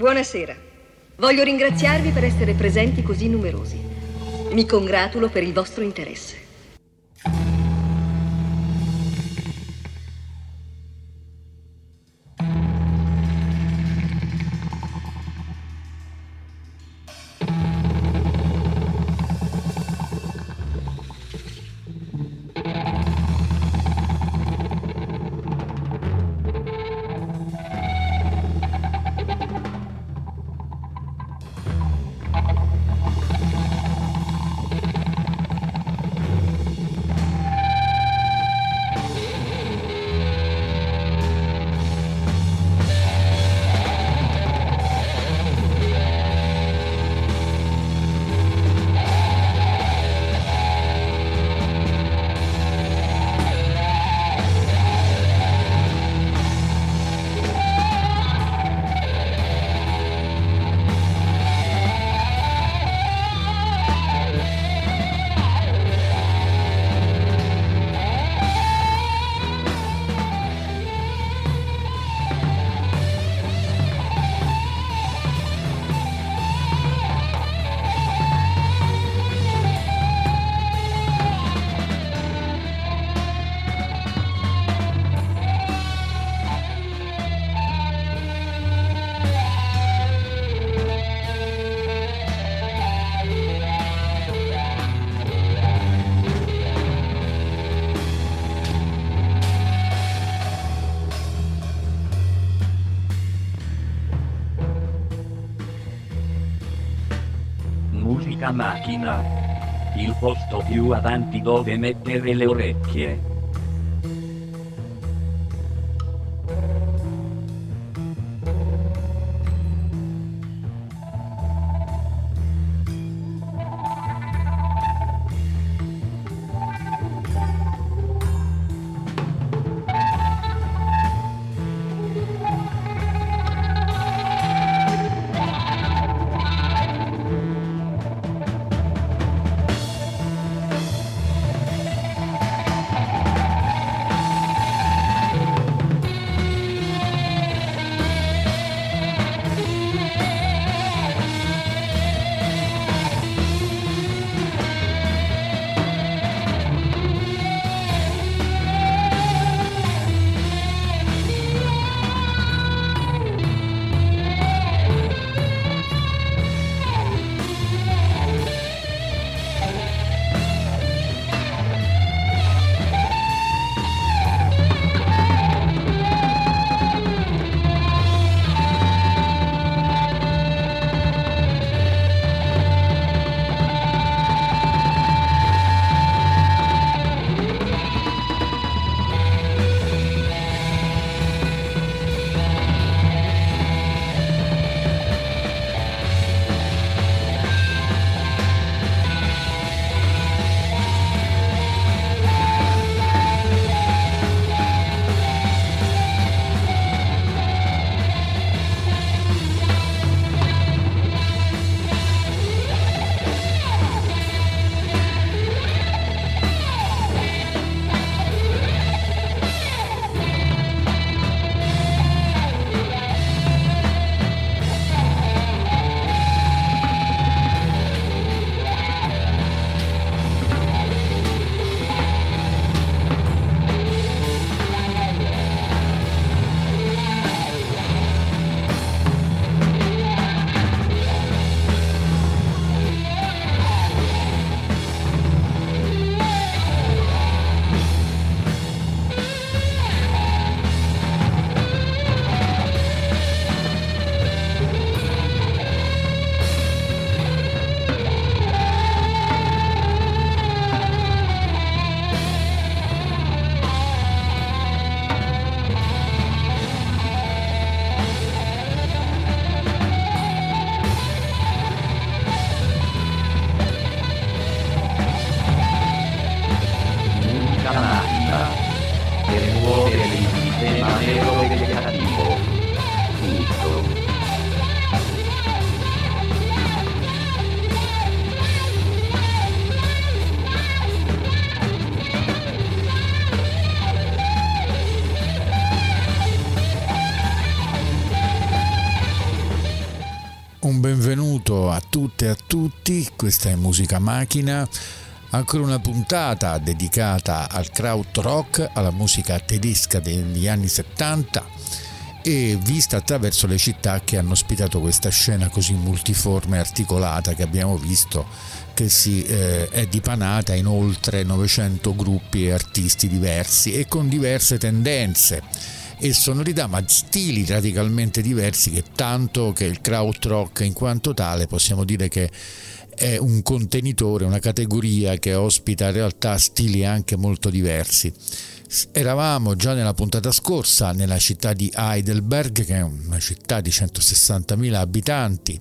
Buonasera. Voglio ringraziarvi per essere presenti così numerosi. Mi congratulo per il vostro interesse. Musica macchina. Il posto più avanti dove mettere le orecchie. buonanotte a tutti, questa è Musica Macchina, ancora una puntata dedicata al krautrock, alla musica tedesca degli anni 70 e vista attraverso le città che hanno ospitato questa scena così multiforme e articolata che abbiamo visto, che è dipanata in oltre 900 gruppi e artisti diversi e con diverse tendenze e sonorità, ma stili radicalmente diversi, che tanto che il krautrock in quanto tale possiamo dire che è un contenitore, una categoria che ospita in realtà stili anche molto diversi. Eravamo già nella puntata scorsa nella città di Heidelberg, che è una città di 160.000 abitanti,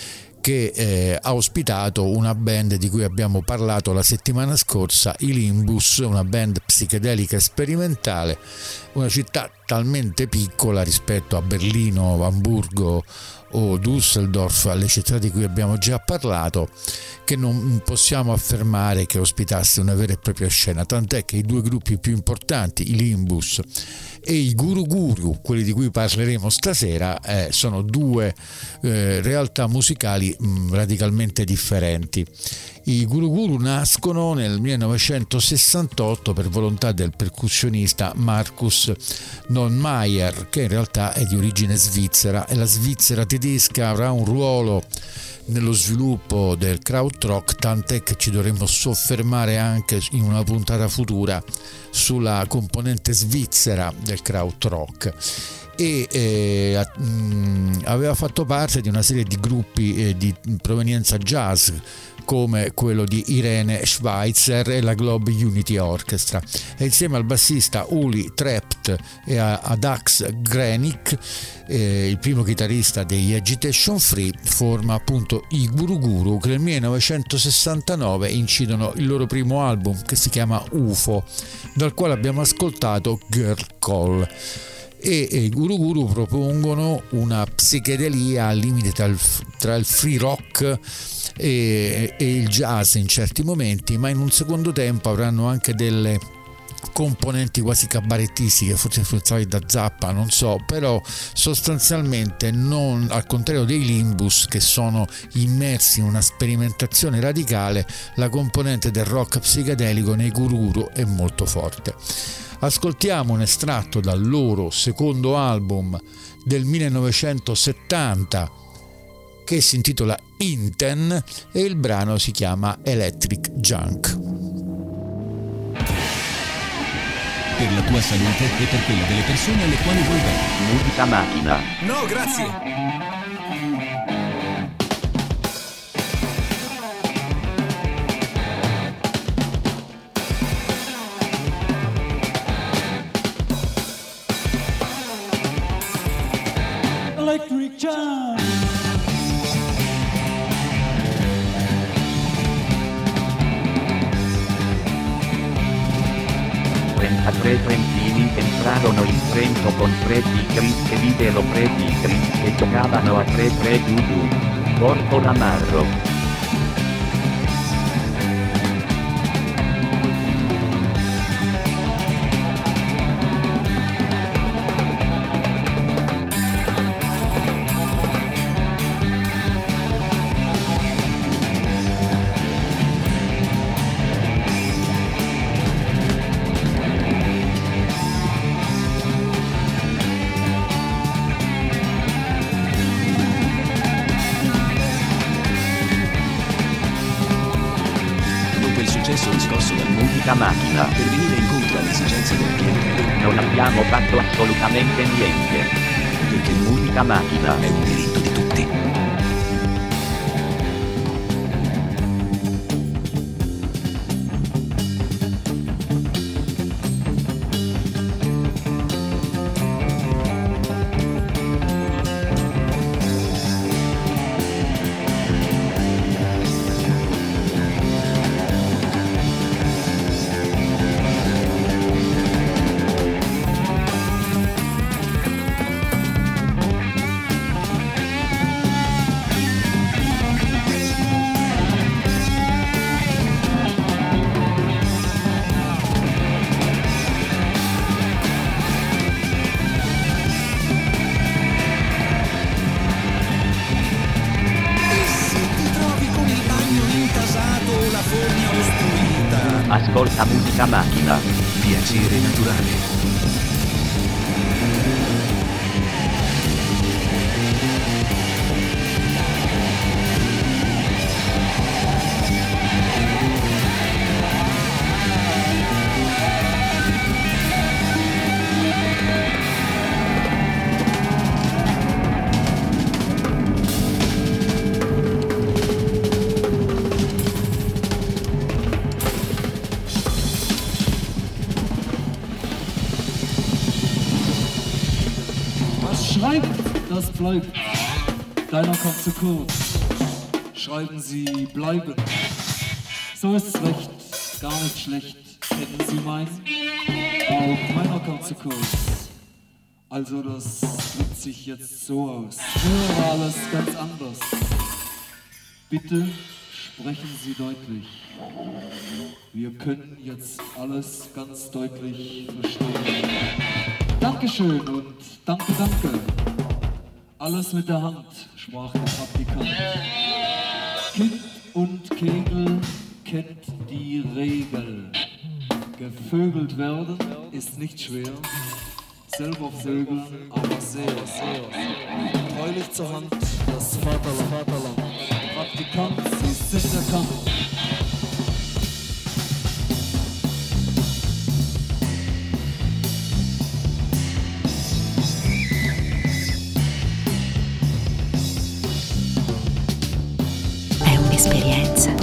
che ha ospitato una band di cui abbiamo parlato la settimana scorsa, i Limbus, una band psichedelica e sperimentale, una città talmente piccola rispetto a Berlino, Amburgo o Düsseldorf, alle città di cui abbiamo già parlato, che non possiamo affermare che ospitasse una vera e propria scena, tant'è che i due gruppi più importanti, i Limbus e i Guru Guru, quelli di cui parleremo stasera, sono due realtà musicali radicalmente differenti. I Guru Guru nascono nel 1968 per volontà del percussionista Markus Nonnmeyer, che in realtà è di origine svizzera, e la Svizzera tedesca avrà un ruolo nello sviluppo del krautrock, tant'è che ci dovremmo soffermare anche in una puntata futura sulla componente svizzera del krautrock. E aveva fatto parte di una serie di gruppi di provenienza jazz, come quello di Irene Schweitzer e la Globe Unity Orchestra, e insieme al bassista Uli Trept e a Dax Grenick, il primo chitarrista degli Agitation Free, forma appunto i Guru Guru, che nel 1969 incidono il loro primo album, che si chiama UFO, dal quale abbiamo ascoltato Girl Call. E i Guru Guru propongono una psichedelia al limite tra il free rock e il jazz in certi momenti, ma in un secondo tempo avranno anche delle componenti quasi cabarettistiche, forse influenzate da Zappa, non so, però sostanzialmente non, al contrario dei Limbus, che sono immersi in una sperimentazione radicale, la componente del rock psichedelico nei Guru Guru è molto forte. Ascoltiamo un estratto dal loro secondo album del 1970 che si intitola Inten e il brano si chiama Electric Junk. Per la tua salute e per quella delle persone alle quali vuoi bene. Musica Macchina. No, grazie. Electric Junk. 33 trentini entrarono in Trento con Freddie Gris e videro Freddie Gris che giocavano a 3-3 giù. Porco Ramarro. Macchina per venire incontro alle esigenze del cliente. Non abbiamo fatto assolutamente niente, perché Musica Macchina è un diritto di tutti. Ascolta Musica Macchina. Piacere naturale. Das bleibt. Deiner kommt zu kurz. Schreiben Sie bleiben. So ist's recht, gar nicht schlecht. Hätten Sie meinen? Auch meiner kommt zu kurz. Also das drückt sich jetzt so aus. Früher war alles ganz anders. Bitte sprechen Sie deutlich. Wir können jetzt alles ganz deutlich verstehen. Dankeschön und danke, danke. Alles mit der Hand, sprach der Praktikant. Kind und Kegel kennt die Regel. Gevögelt werden ist nicht schwer. Selber vögeln, aber sehr, sehr. Treulich zur Hand, das Vaterland. Praktikant, Sie sind erkannt. Esperienza.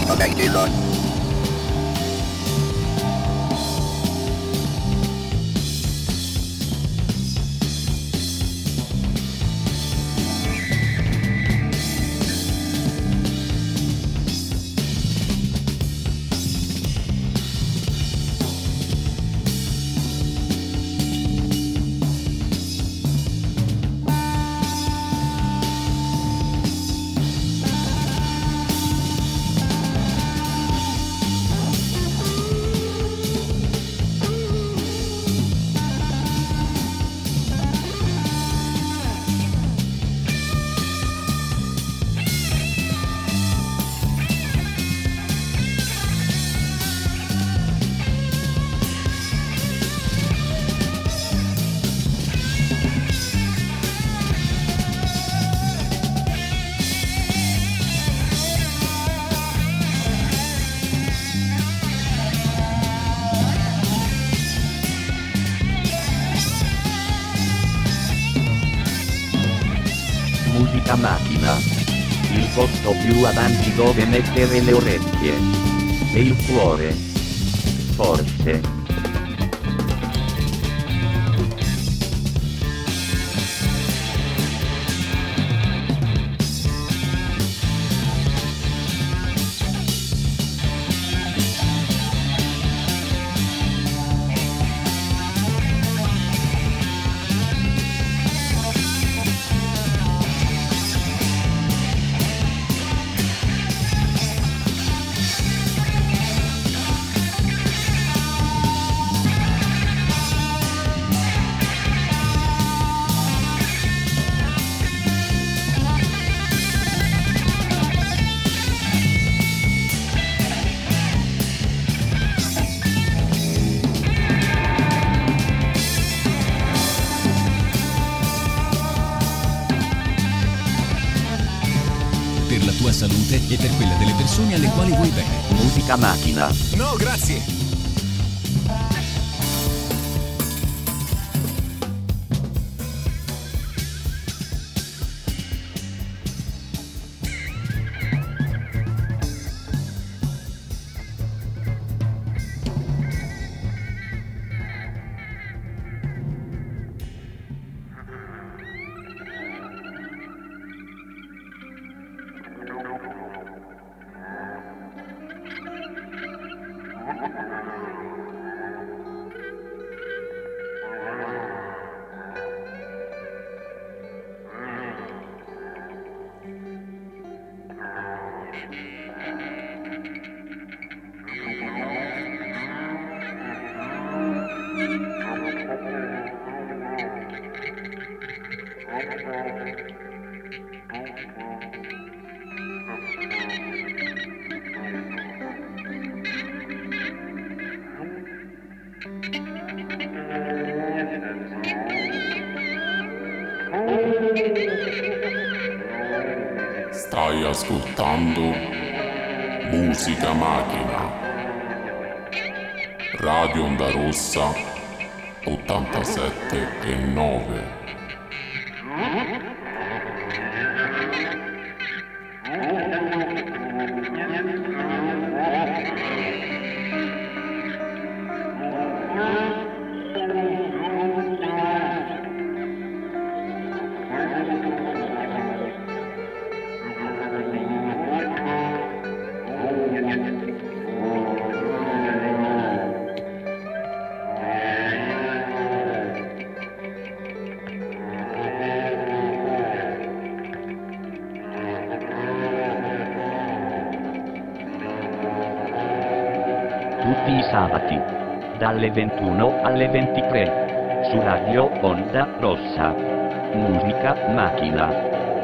Musica Macchina. Il posto più avanti dove mettere le orecchie. E il cuore. Forse. tua salute e per quella delle persone alle quali vuoi bene. Musica Macchina. No, grazie. Stai ascoltando Musica Macchina, Radio Onda Rossa 87,9. Tutti i sabati, dalle 21 alle 23, su Radio Onda Rossa. Musica Macchina.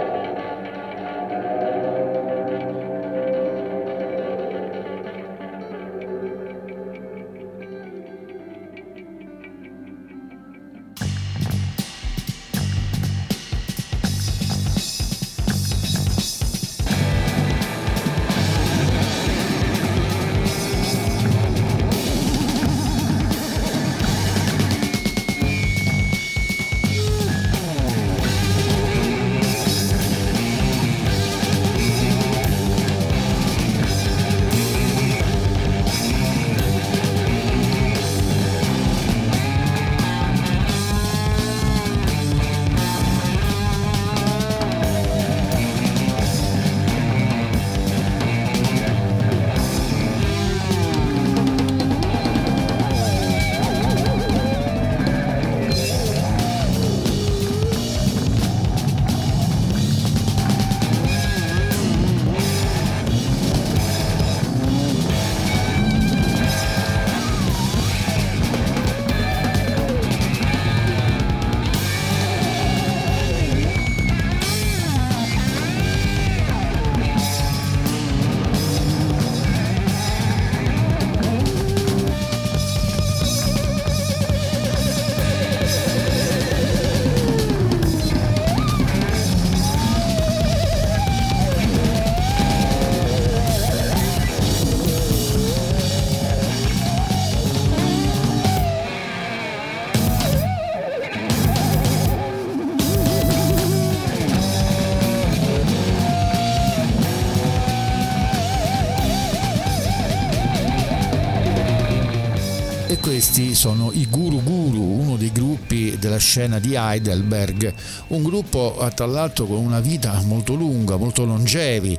Questi sono i Guru Guru, uno dei gruppi della scena di Heidelberg, un gruppo tra l'altro con una vita molto lunga, molto longevi,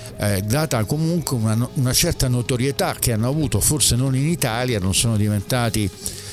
data comunque una certa notorietà che hanno avuto, forse non in Italia, non sono diventati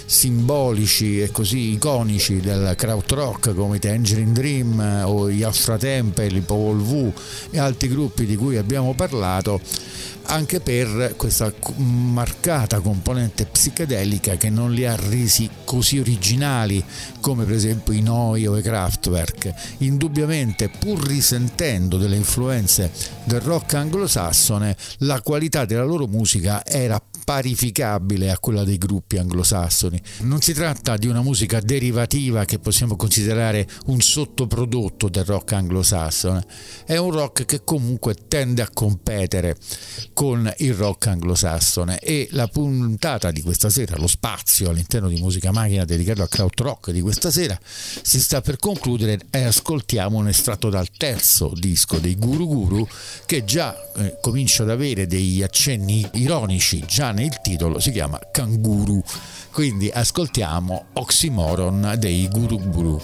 simbolici e così iconici del krautrock come i Tangerine Dream o gli Astra Temple, i Popol Vuh e altri gruppi di cui abbiamo parlato, anche per questa marcata componente psichedelica che non li ha resi così originali come per esempio i Noi o i Kraftwerk. Indubbiamente, pur risentendo delle influenze del rock anglosassone, la qualità della loro musica era parificabile a quella dei gruppi anglosassoni. Non si tratta di una musica derivativa che possiamo considerare un sottoprodotto del rock anglosassone, è un rock che comunque tende a competere con il rock anglosassone, e la puntata di questa sera, lo spazio all'interno di Musica Macchina dedicato al krautrock di questa sera, si sta per concludere e ascoltiamo un estratto dal terzo disco dei Guru Guru, che già comincia ad avere degli accenni ironici già nel titolo, si chiama Kanguru. Quindi ascoltiamo Oxymoron dei Guru Guru.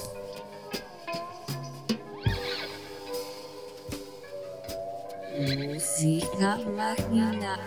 Musica Macchina.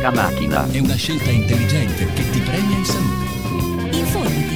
Musica Macchina. È una scelta intelligente che ti premia in salute. Informati.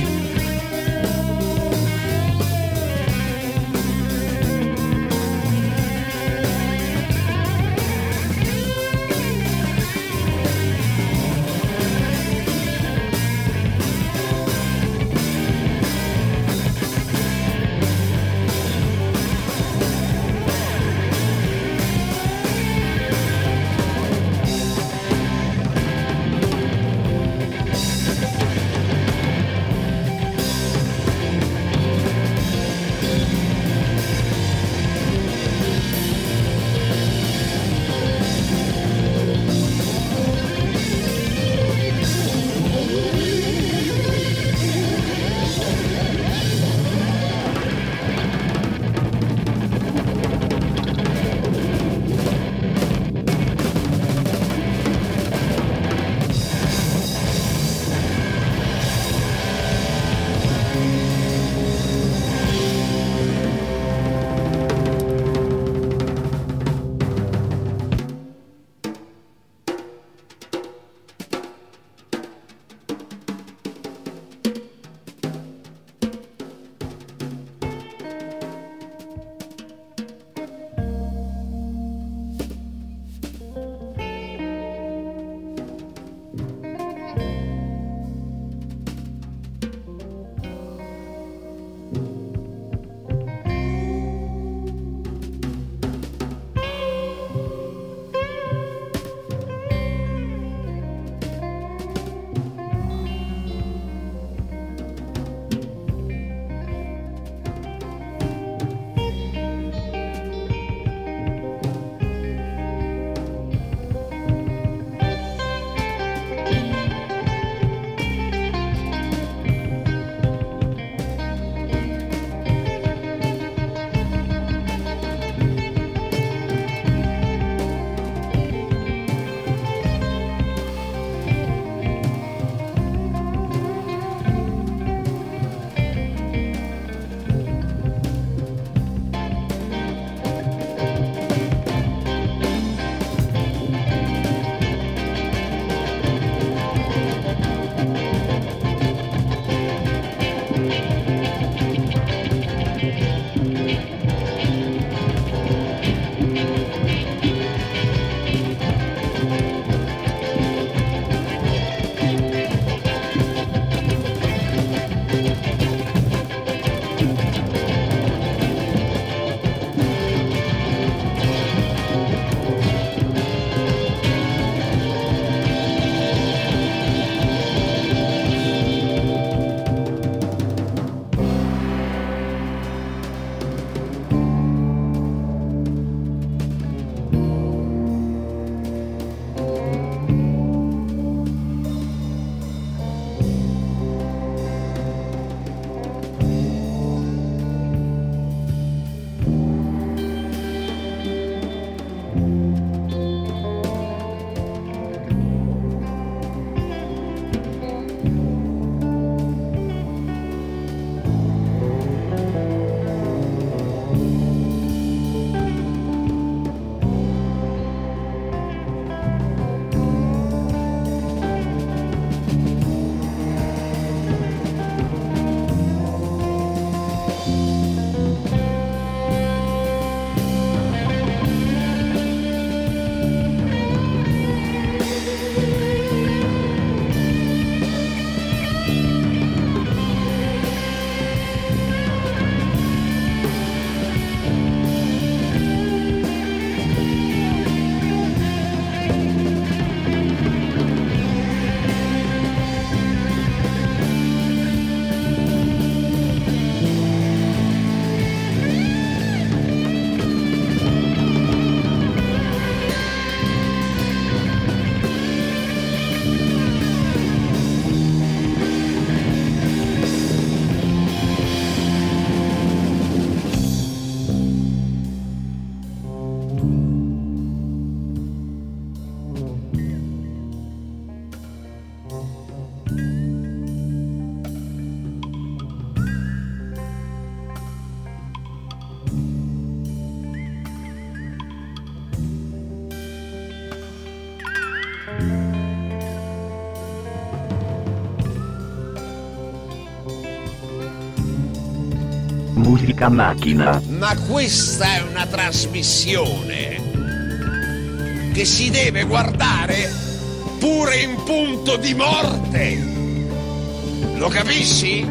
Musica macchina. Ma questa è una trasmissione che si deve guardare pure in punto di morte. Lo capisci?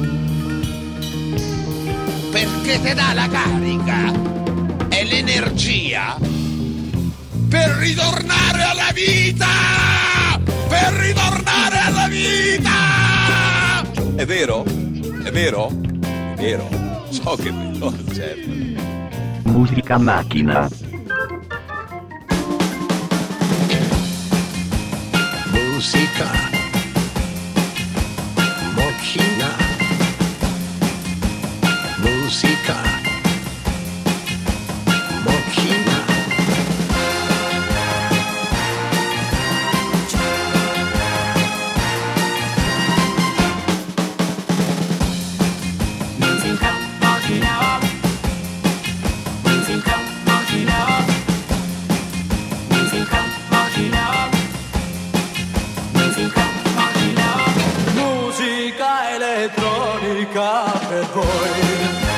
Perché te dà la carica e l'energia per ritornare alla vita! Per ritornare alla vita! È vero? È vero? È vero. So che è vero, certo. Musica macchina. Musica macchina. Musica macchina. Musica elettronica per voi.